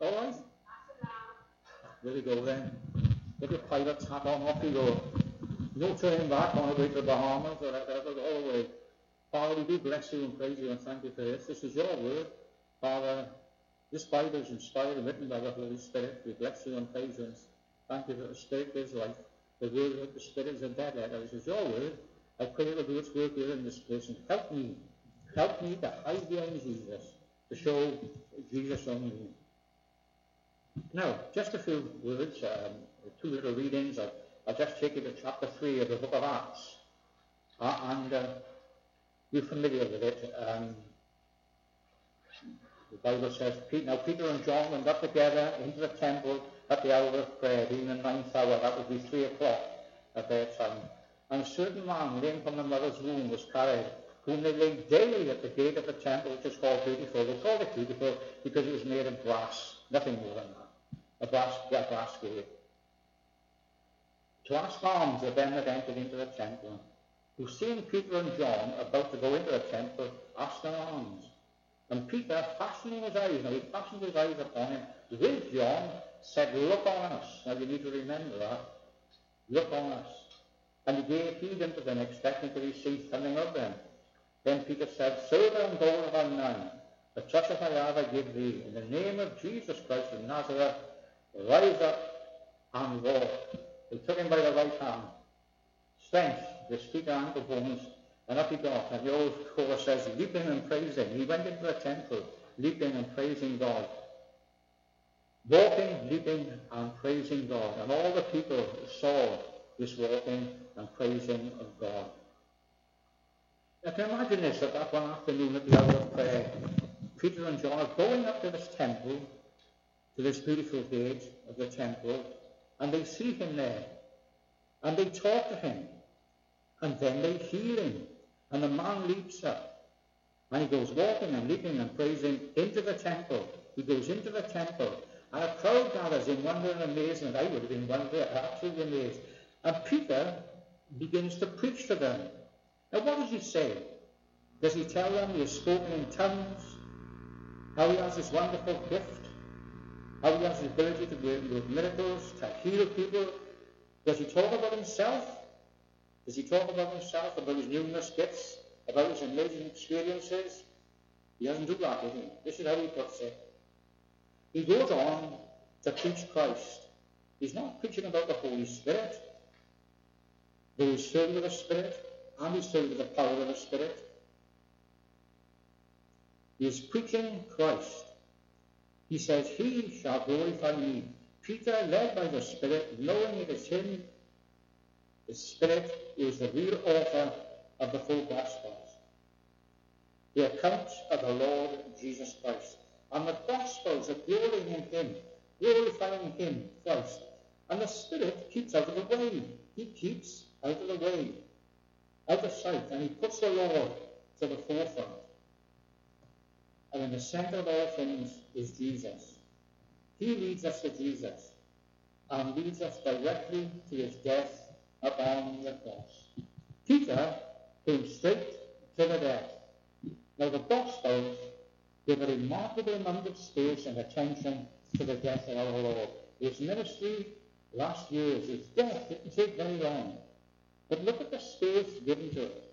all right? There we go then. Get your pilot's hat on, off you go. No turning back on the way to the Bahamas or whatever, all the way. Father, we do bless you and praise you and thank you for this. This is your word. Father, this Bible is inspired and written by the Holy Spirit. We bless you and praise you and thank you that the Spirit gives life. The word of the Spirit is a dead letter. This is your word. I pray it will do its work here in this place and help me to hide behind Jesus, to show Jesus only. Now, just a few words, two little readings. I'll just take you to chapter 3 of the book of Acts. You're familiar with it. The Bible says, now Peter and John went up together into the temple at the hour of prayer, being the 9th hour. That would be 3 o'clock at their time. And a certain man, lame from the mother's womb, was carried, whom they laid daily at the gate of the temple, which is called Beautiful. They called it Beautiful because it was made of brass, nothing more than that. A brass gate. To ask alms of them that entered into the temple, who seeing Peter and John about to go into the temple, asked them alms. And Peter, fastening his eyes, now he fastened his eyes upon him, with John, said, look on us. Now you need to remember that. Look on us. And he gave heed unto them, expecting to receive something of them. Then Peter said, silver and gold have I none, but such as I have I give thee. In the name of Jesus Christ of Nazareth, rise up and walk. They took him by the right hand, strength, his feet and ankle bones, and up he got. And the old chorus says, leaping and praising. He went into the temple, leaping and praising God. Walking, leaping, and praising God. And all the people saw this walking and praising of God. Now can you imagine this, that one afternoon at the hour of prayer, Peter and John are going up to this temple, to this beautiful gate of the temple, and they see him there, and they talk to him, and then they heal him, and the man leaps up, and he goes walking and leaping and praising into the temple. He goes into the temple, and a crowd gathers in wonder and amazement. I would have been absolutely amazed. And Peter begins to preach to them. Now what does he say? Does he tell them he has spoken in tongues? How he has this wonderful gift? How he has the ability to work miracles, to heal people? Does he talk about himself? Does he talk about himself, about his numerous gifts, about his amazing experiences? He doesn't do that, does he? This is how he puts it. He goes on to preach Christ. He's not preaching about the Holy Spirit, though he's filled with the Spirit, and he's filled with the power of the Spirit. He is preaching Christ. He says, he shall glorify me. Peter, led by the Spirit, knowing it is him, the Spirit is the real author of the full Gospels. The accounts of the Lord Jesus Christ. And the Gospels are glorying in him, glorifying him, Christ. And the Spirit keeps out of the way. He keeps out of the way, out of sight, and he puts the Lord to the forefront. And in the center of all things is Jesus. He leads us to Jesus and leads us directly to his death upon the cross. Peter came straight to the death. Now the Gospels give a remarkable amount of space and attention to the death of our Lord. His ministry last years, his death didn't take very long. But look at the space given to it.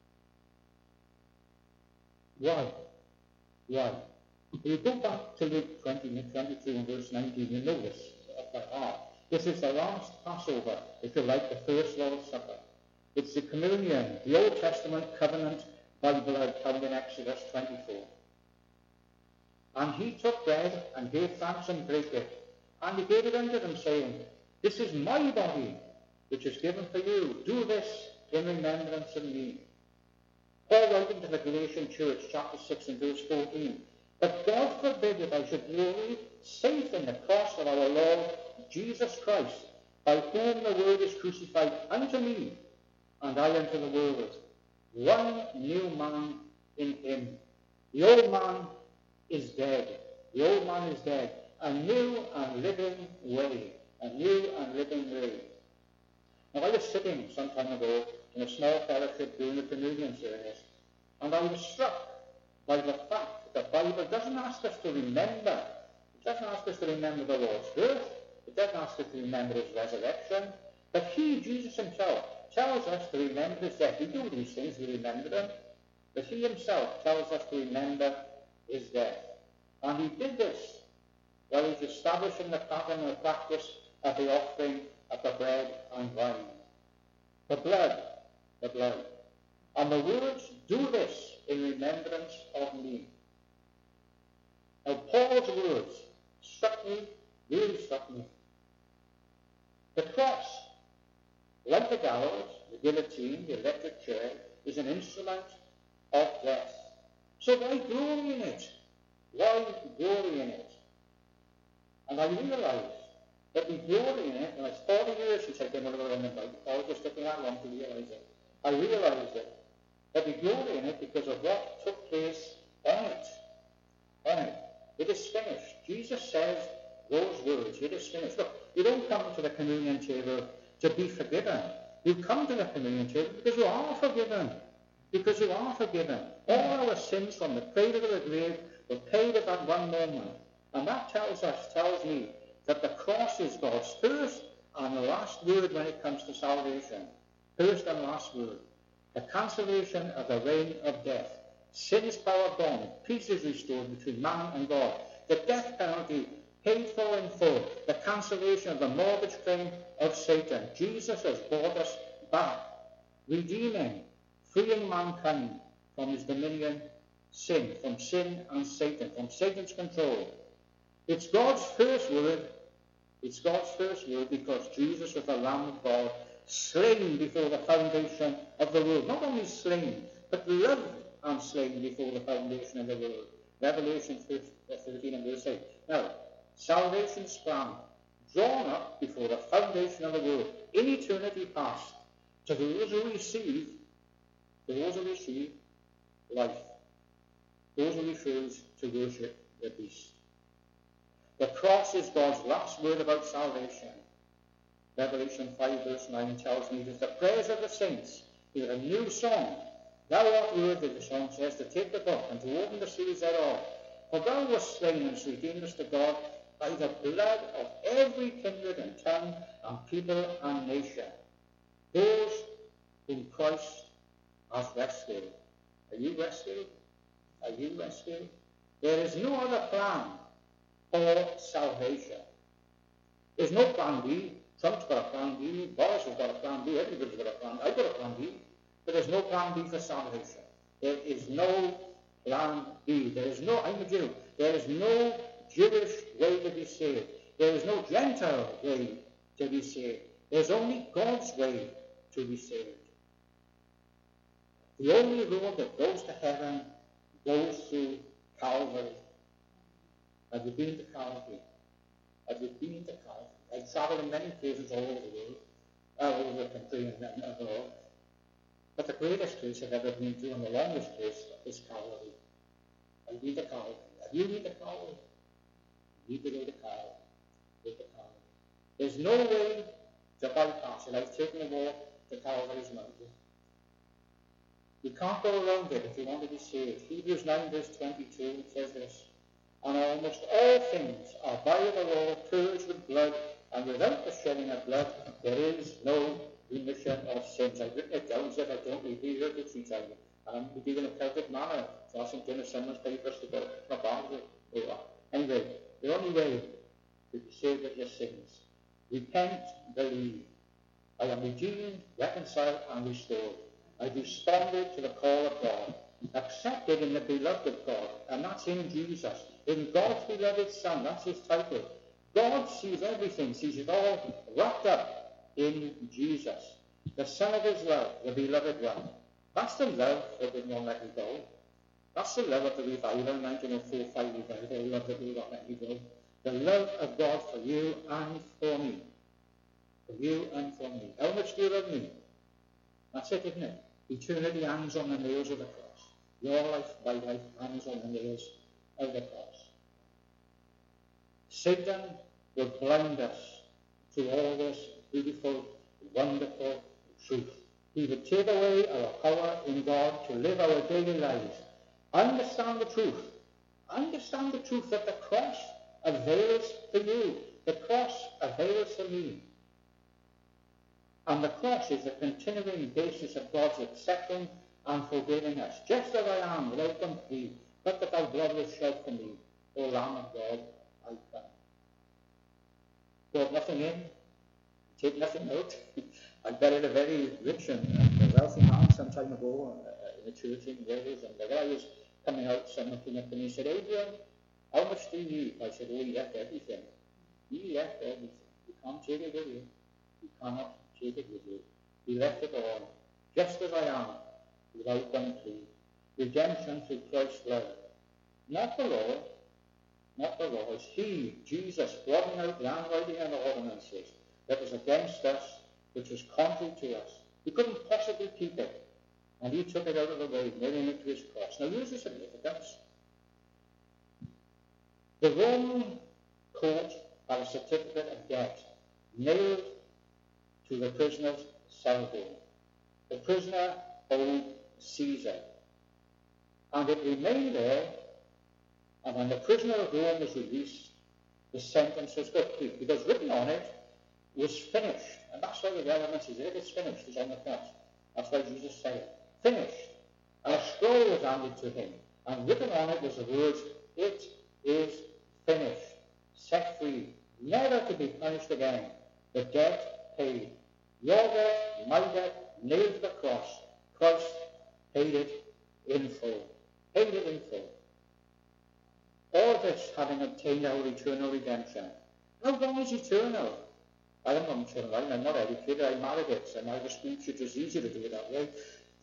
Why? Why? If you go back to Luke 22 and verse 19, you know this by heart. This is the last Passover, if you like, the first Lord's Supper. It's the communion, the Old Testament covenant by blood found in Exodus 24. And he took bread and gave thanks and brake it. And he gave it unto them, saying, this is my body, which is given for you. Do this in remembrance of me. Paul wrote into the Galatian church, chapter 6 and verse 14, but God forbid that I should glory, save in the cross of our Lord Jesus Christ, by whom the word is crucified unto me, and I unto the world. One new man in him. The old man is dead. The old man is dead. A new and living way. A new and living way. Now I was sitting some time ago in a small fellowship during the communion service, and I was struck by the fact that the Bible doesn't ask us to remember It doesn't ask us to remember the Lord's birth. It doesn't ask us to remember his resurrection. But he, Jesus himself, tells us to remember his death. We do these things, we remember them. But he himself tells us to remember his death. And he did this while he's establishing the pattern and the practice of the offering of the bread and wine. The blood. And the words, do this in remembrance of me. Now Paul's words struck me, really struck me. The cross, like the gallows, the guillotine, the electric chair, is an instrument of death. So why glory in it? Why glory in it? And I realized that we glory in it, and it's 40 years since I came over on the bike. I was just taking that long to realize it. I realized it. That we glory in it because of what took place on it. On it. It is finished. Jesus says those words, it is finished. Look, you don't come to the communion table to be forgiven. You come to the communion table because you are forgiven. Because you are forgiven. All our sins from the cradle to the grave were paid at that one moment. And that tells me that the cross is God's first and last word when it comes to salvation. First and last word. The cancellation of the reign of death. Sin is power gone. Peace is restored between man and God. The death penalty paid for in full. The cancellation of the mortgage claim of Satan. Jesus has brought us back. Redeeming, freeing mankind from his dominion, sin, from sin and Satan, from Satan's control. It's God's first word. It's God's first word because Jesus was the Lamb of God, slain before the foundation of the world. Not only slain, but loved and slain before the foundation of the world. Revelation 13 and verse 8. Now, salvation's plan, drawn up before the foundation of the world, in eternity past, to those who receive life. Those who refuse to worship the beast. The cross is God's last word about salvation. Revelation 5 verse 9 tells me that the prayers of the saints is a new song. Thou art worthy, the song says, to take the book and to open the seals thereof. For thou wast slain and redeemed us to God by the blood of every kindred and tongue and people and nation. Those whom Christ has rescued. Are you rescued? Are you rescued? There is no other plan for salvation. There's no plan B. Trump's got a plan B. Boris has got a plan B. Everybody's got a plan B. I've got a plan B. But there's no plan B for salvation. There is no plan B. There is no, I'm a Jew. There is no Jewish way to be saved. There is no Gentile way to be saved. There's only God's way to be saved. The only road that goes to heaven goes through Calvary. Have you been to Calvary? Have you been to Calvary? I've traveled in many places all over the world, all over the country and abroad. But the greatest place I've ever been to and the longest place is Calvary. I've been to Calvary. Have you been to Calvary? You need to go to Calvary. Go to Calvary. There's no way to bypass it. I've taken a walk to Calvary's mountain. You can't go around it if you want to be saved. Hebrews 9 verse 22 says this. And almost all things are by the law purged with blood, and without the shedding of blood there is no remission of sins. I've written it down so that I don't read it to each other. And I'm dealing in a Celtic manner, so I think in someone's papers to go. It's not bad, is it? Anyway, the only way to be saved of your sins. Repent, believe. I am redeemed, reconciled, and restored. I've responded to the call of God, accepted in the beloved of God, and that's in Jesus. In God's beloved Son, that's his title. God sees everything, sees it all wrapped up in Jesus, the Son of his love, the beloved one. That's the love that will not let you go. That's the love of the revival, 1904-5 revival, the love that will not let you go. The love of God for you and for me. For you and for me. How much do you love me? That's it, isn't it? Eternity hangs on the nails of the cross. Your life, my life, hangs on the nails of the cross. Satan will blind us to all this beautiful, wonderful truth. He would take away our power in God to live our daily lives. Understand the truth. Understand the truth that the cross avails for you. The cross avails for me. And the cross is the continuing basis of God's accepting and forgiving us, just as I am, without complete, but that thy blood was shed for me, O Lamb of God, I come. Put nothing in, take nothing out. I buried a very rich and wealthy man some time ago in a church in Wales, and the guy was coming out, someone came up to me and said, Adrian, how much do you leave? I said, oh, he left everything. He left everything. You can't take it with you. You cannot take it with you. He left it all, just as I am, without complete. Redemption through Christ's blood. Not the law, not the law. It's he, Jesus, blotting out the handwriting and ordinances that was against us, which was contrary to us. We couldn't possibly keep it. And he took it out of the way, nailing it to his cross. Now here's the significance. The Roman court had a certificate of debt nailed to the prisoner's salary. The prisoner owed Caesar. And it remained there, and when the prisoner of Rome was released, the sentence was complete, because written on it was finished. And that's why the relevance is, if it's finished, it's on the cross. That's why Jesus said it. Finished. And a scroll was handed to him, and written on it was the words, it is finished. Set free, never to be punished again. The debt paid. Your debt, my debt, nailed to the cross. Christ paid it in full. Paid it in full. All this having obtained our eternal redemption. How long is eternal? I am not eternal. I'm not educated. I married it, and I was speech. It was easy to do it that way.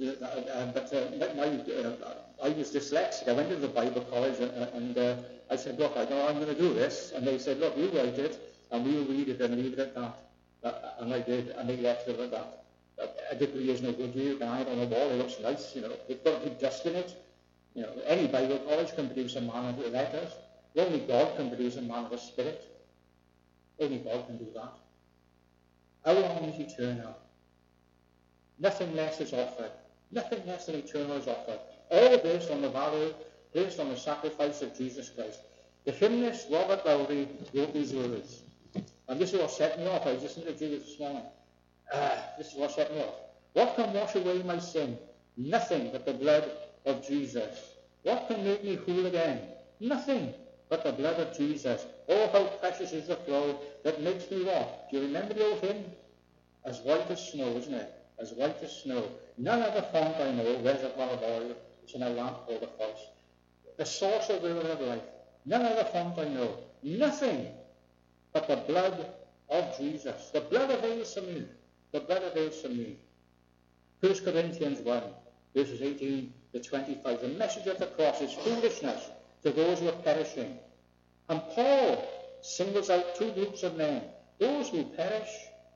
I was dyslexic. I went to the Bible college, and I said, look, I know I'm going to do this. And they said, look, you write it, and we'll read it and leave it at that. And I did, and they left it at that. A degree is no good to you. You can hide on the wall. It looks nice, you know. They've got to put dust in it. You know, any Bible college can produce a man of letters. Only God can produce a man of a spirit. Only God can do that. How long is eternal? Nothing less is offered. Nothing less than eternal is offered. All based on the value, based on the sacrifice of Jesus Christ. The hymnist Robert Lowry wrote these words. And this is what set me off. I was listening to Judith this morning. This is what set me off. What can wash away my sin? Nothing but the blood of Jesus. What can make me whole again? Nothing but the blood of Jesus. Oh, how precious is the flow that makes me what? Do you remember the old hymn? As white as snow, isn't it? As white as snow. None other font I know, reservoir of oil, is in a lamp called a false. The source of the river of life. None other font I know. Nothing but the blood of Jesus. The blood avails for me. The blood avails for me. 1 Corinthians 1, verses 18 to 25. The message of the cross is foolishness to those who are perishing. And Paul singles out two groups of men. Those who perish,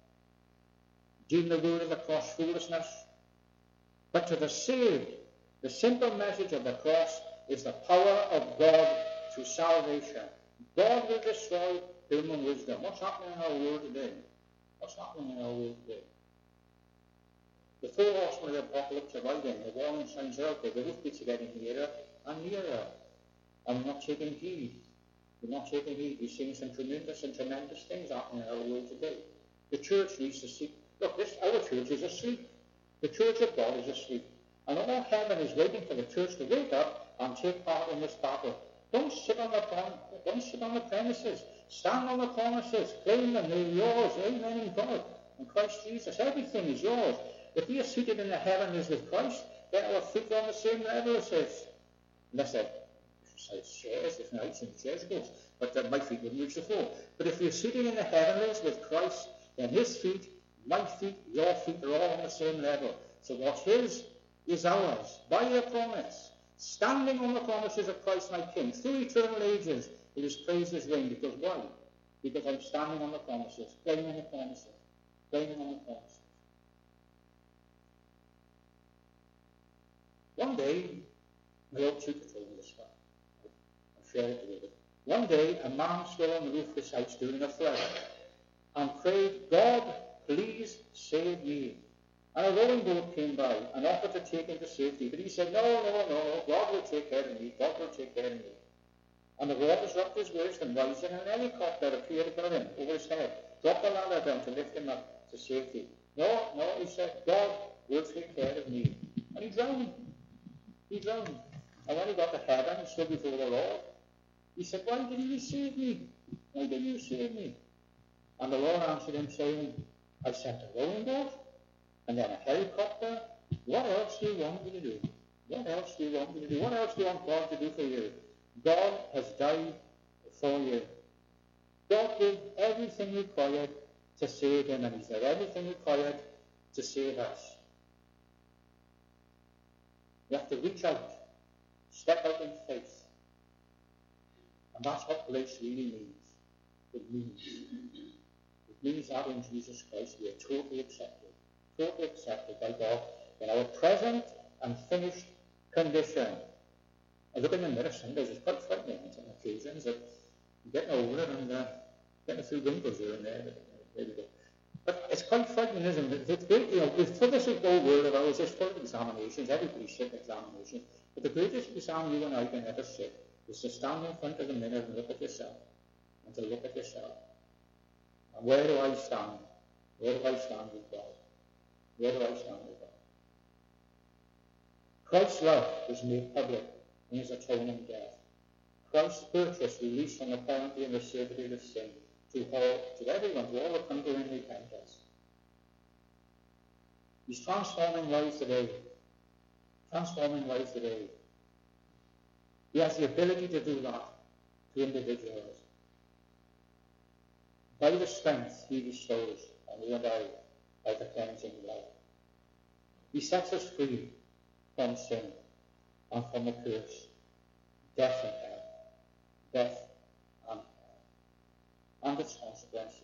deem the word of the cross foolishness. But to the saved, the simple message of the cross is the power of God to salvation. God will destroy human wisdom. What's happening in our world today? What's happening in our world today? The four horsemen of the apocalypse are riding. The warning signs are out there. The hoofbeats are getting nearer and nearer. And we're not taking heed. We're not taking heed. We're seeing some tremendous things happening in our world today. The church needs to see. Look, our church is asleep. The church of God is asleep. And all heaven is waiting for the church to wake up and take part in this battle. Don't sit on the premises. Stand on the promises. Claim them. They're yours. Amen in God. In Christ Jesus. Everything is yours. If we are seated in the heavenlies with Christ, then our feet are on the same level as his. Unless they're chairs, if not, it's in the chairs goes. But my feet wouldn't reach the floor. But if we're sitting in the heavenlies with Christ, then his feet, my feet, your feet are all on the same level. So what's his is ours, by the promise. Standing on the promises of Christ my King, through eternal ages, it is praised his reign. Because why? Because I'm standing on the promises, claiming the promises, claiming on the promises. One day, my old tutor told me this one. I'll share it with you. One day, a man stood on the roof of his house during a flood and prayed, God, please save me. And a rowing boat came by and offered to take him to safety. But he said, no, God will take care of me. God will take care of me. And the waters rocked his waist, and rising, an helicopter appeared above him, over his head, dropped the ladder down to lift him up to safety. No, he said, God will take care of me. And he drowned. And when he got to heaven and stood before the Lord, he said, why didn't you save me? Why didn't you save me? And the Lord answered him, saying, I sent a rowing boat, and then a helicopter. What else do you want me to do? What else do you want me to do? What else do you want God to do for you? God has died for you. God did everything required to save him, and he's done everything required to save us. We have to reach out, step out in faith. And that's what grace really means. It means that in Jesus Christ we are totally accepted by God in our present and finished condition. I look in the mirror sometimes, it's quite frightening on some occasions that I'm getting older and getting a few wrinkles here and there. There we go. But it's quite frightening, isn't it? It's great, for this whole world of ours, it's full of examinations, everybody's sitting examinations. But the greatest exam you and I can ever sit is to stand in front of the mirror and look at yourself. And to look at yourself. And where do I stand? Where do I stand with God? Where do I stand with God? Christ's love was made public in his atoning death. Christ's purchase released from the penalty and the servitude of sin to everyone, to all that come to him in repentance. He's transforming lives today. He has the ability to do that to individuals. By the strength he bestows on you and I, by the cleansing blood. He sets us free from sin and from the curse, death and hell, and its consequences.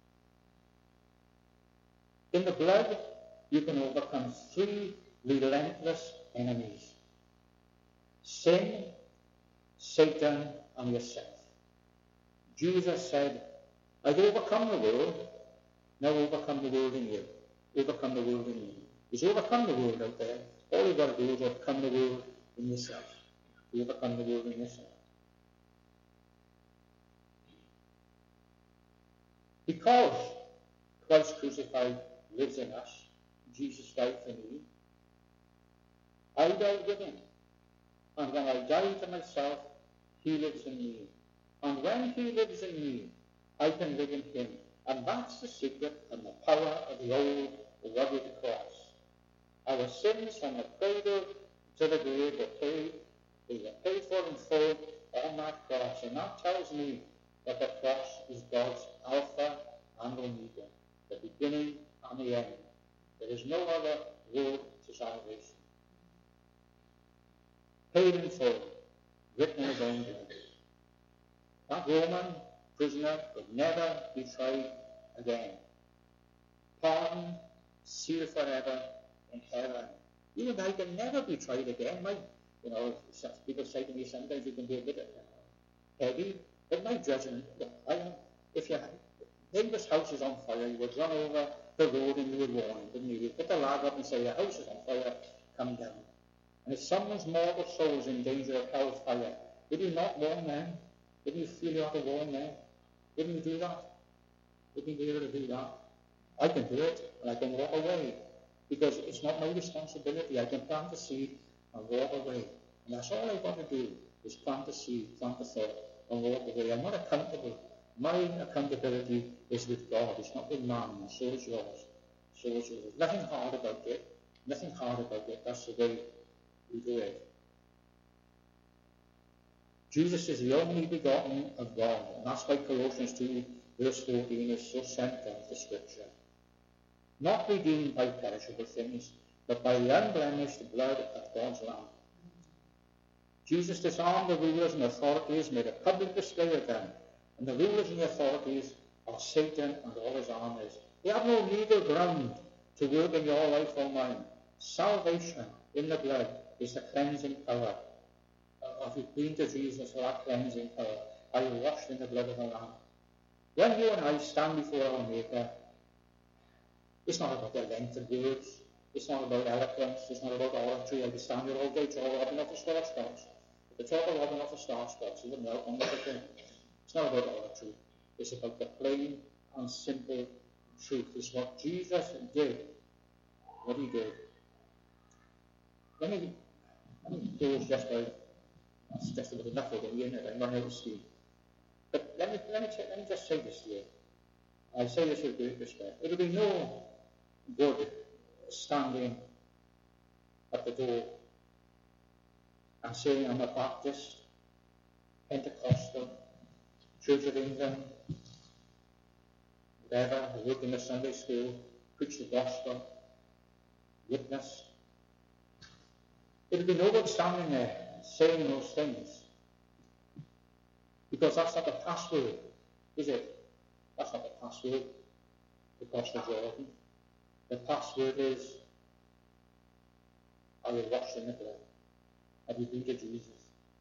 In the blood, you can overcome 3 relentless enemies: sin, Satan, and yourself. Jesus said, I've overcome the world, now overcome the world in you. Overcome the world in you. He's overcome the world out there. All you've got to do is overcome the world in yourself. Overcome the world in yourself. Because Christ crucified lives in us, Jesus died for me, I died with him. And when I die to myself, he lives in me. And when he lives in me, I can live in him. And that's the secret and the power of the old rugged cross. Our sins from the cradle to the grave were paid for in full on that cross. And that tells me that the cross is God's Alpha and Omega, the beginning and the end. There is no other road to salvation. Paid in full, written in his own blood. That Roman prisoner would never be tried again. Pardon, sealed forever in heaven. You and I can never be tried again. People say to me sometimes you can be a bit heavy, but my judgment, if your neighbour's house is on fire, you would run over the road and you would warn him, wouldn't you? You'd put the lag up and say, your house is on fire, come down. And if someone's mortal soul is in danger of hell's fire, would you not warn them? Wouldn't you feel you have to warn them? Wouldn't you do that? Wouldn't you be able to do that? I can do it, and I can walk away, because it's not my responsibility. I can plant the seed and walk away. And that's all I've got to do, is plant the seed, plant the thought, and walk away. I'm not accountable. My accountability is with God. It's not with man, and so is yours. So is yours. Nothing hard about it. Nothing hard about it. That's the way we do it. Jesus is the only begotten of God, and that's why Colossians 2 verse 14 is so central to Scripture. Not redeemed by perishable things, but by the unblemished blood of God's Lamb. Jesus disarmed the rulers and authorities, made a public display of them, and the rulers and the authorities are Satan and all his armies. They have no legal ground to work in your life or mine. Salvation in the blood is the cleansing power. If you've been to Jesus for that cleansing power, are you washed in the blood of the Lamb? When you and I stand before our Maker, it's not about the length of words, it's not about eloquence, it's not about oratory. I can stand here all day talking, I've enough to start stops. The talk a lot about the star spots, isn't it? On the thing. It's not about all the truth. It's about the plain and simple truth. It's what Jesus did, what he did. Let me close just by, that's just about enough of the internet. I'm running out of steam. But let me just say this to you. I say this with great respect. It will be no good standing at the door and saying I'm a Baptist, Pentecostal, Church of England, whatever, I work in the Sunday school, preach the gospel, witness. It will be no good standing there saying those things, because that's not the password, is it? That's not the password to cross the Jordan. The password is, are you washed in the blood? Have you been to Jesus?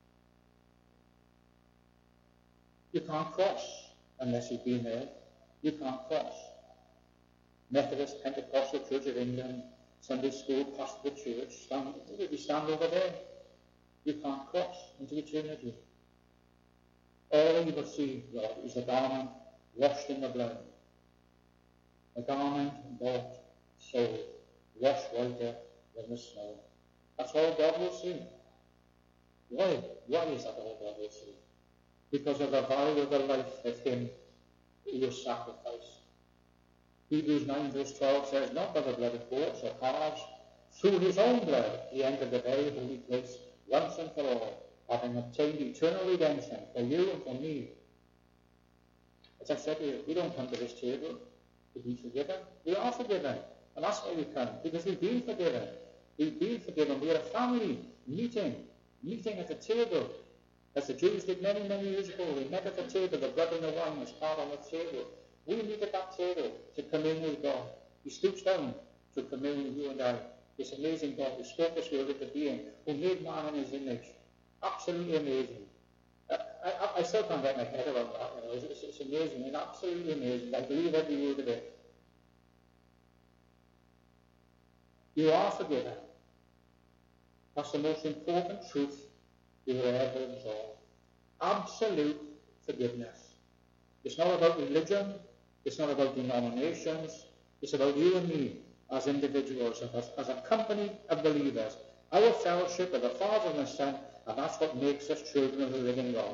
You can't cross unless you've been there. You can't cross. Methodist, Pentecostal, Church of England, Sunday school, pastor of the church, stand over there. You can't cross into eternity. All you will see, Lord, is a garment washed in the blood. A garment bought, sold, washed whiter than the snow. That's all God will see. Why? Why is that all God will see? Because of the value of the life of him who was sacrificed. Hebrews 9 verse 12 says, not by the blood of goats or calves, through his own blood he entered the very holy place once and for all, having obtained eternal redemption for you and for me. As I said to you, we don't come to this table to be forgiven. We are forgiven. And that's why we come, because we've been forgiven. We've been forgiven. We are a family meeting at the table. As the Jews did many, many years ago, they met at the table, the bread and the wine was part on the table. We meet at that table to commune with God. He stoops down to commune with you and I. This amazing God who spoke this world into being, who made man in his image. Absolutely amazing. I still can't get my head around that. You know. It's amazing and absolutely amazing. I believe every word of it. You are forgiven. That's the most important truth you will ever absorb. Absolute forgiveness. It's not about religion. It's not about denominations. It's about you and me as individuals, as a company of believers. Our fellowship with the Father and the Son, and that's what makes us children of the living God.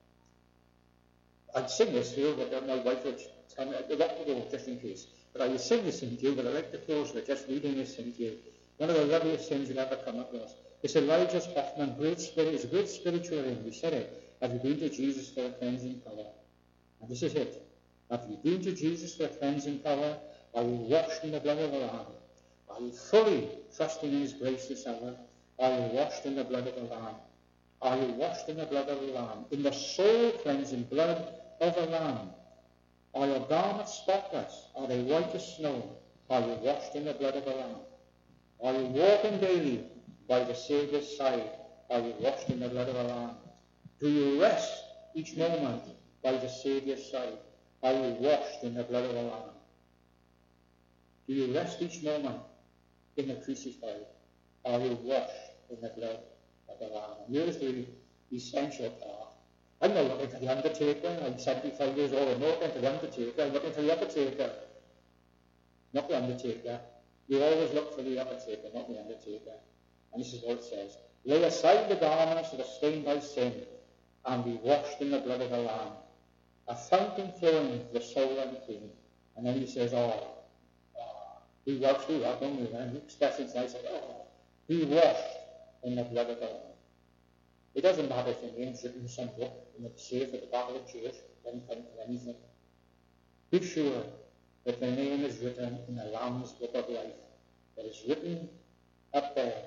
I'd sing this here, but my wife would tell me to go just in case. But I would sing this hymn to you, but I'd like to close with just reading this hymn to you. One of the loveliest hymns you'll ever come across. It's Elijah Hoffman, it's a great spiritual hymn. We said it. Have you been to Jesus for a cleansing power? And this is it. Have you been to Jesus for a cleansing power? Are you washed in the blood of the Lamb? Are you fully trusting in his grace this hour? Are you washed in the blood of the Lamb? Are you washed in the blood of the Lamb? In the soul-cleansing blood of the Lamb. Are your garments spotless? Are they white as snow? Are you washed in the blood of the Lamb? Are you walking daily by the Saviour's side? Are you washed in the blood of the Lamb? Do you rest each moment by the Saviour's side? Are you washed in the blood of the Lamb? Do you rest each moment in the crucified? Are you washed in the blood of the Lamb? And here's the essential part. I'm not looking for the undertaker. I'm 75 years old. I'm not looking for the undertaker. I'm looking for the undertaker. Not the undertaker. You always look for the undertaker, not the undertaker. And this is what it says. Lay aside the garments that are stained by sin and be washed in the blood of the Lamb. A fountain flowing for the soul unclean. And then he says, we work through that, don't we? And he expresses nice, be washed in the blood of the Lamb. It doesn't matter if your name's written in some book in the safe at the back of the church, doesn't count for anything. Be sure that the name is written in the Lamb's book of life. That is written up there.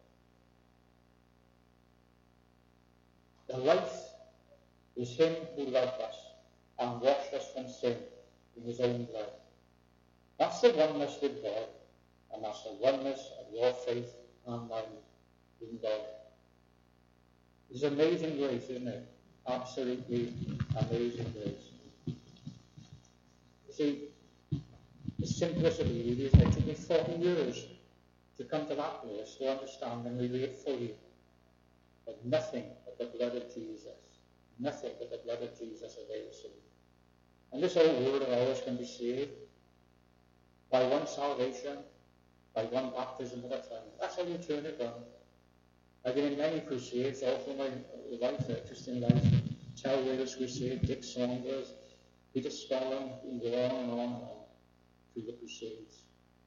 The life is him who loved us and washed us from sin in his own blood. That's the oneness with God, and that's the oneness of your faith and mine in God. It's amazing grace, isn't it? Absolutely amazing grace. You see, the simplicity really is it took me 40 years to come to that place to understand and relate fully that nothing but the blood of Jesus. Nothing but the blood of Jesus avails you. And this whole world of ours can be saved by one salvation, by one baptism at a time. That's how you turn it around. I've been in many crusades all through my life, Christian life. Tel Wales Crusade, Dick Saunders, Peter Spellman, you can go on and on through the crusades.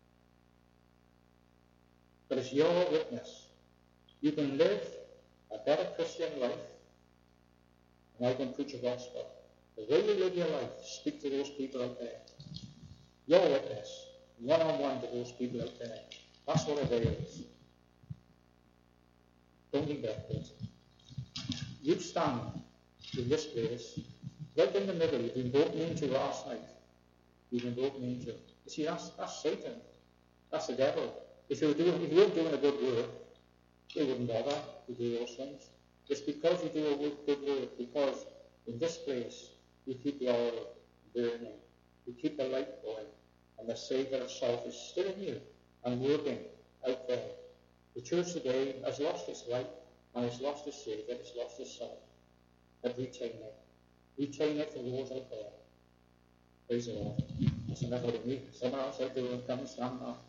But it's your witness. You can live a better Christian life, and I can preach a gospel. The way you live your life, speak to those people out there. Your witness, one-on-one to those people out there. That's what avails. Don't neglect it. You stand in this place, right in the middle. You've been broken into last night. You've been broken into. You see, that's Satan. That's the devil. If you weren't doing a good work, they wouldn't bother to do those things. It's because you do a good work, because in this place you keep the oil burning, you keep the light going, and the savour of salt is still in you and working out there. The church today has lost its light, and it's lost its savour, it's lost its salt. But retain it. Retain it for those out there. Praise the Lord. That's enough out of me. Someone else out there will come and stand up.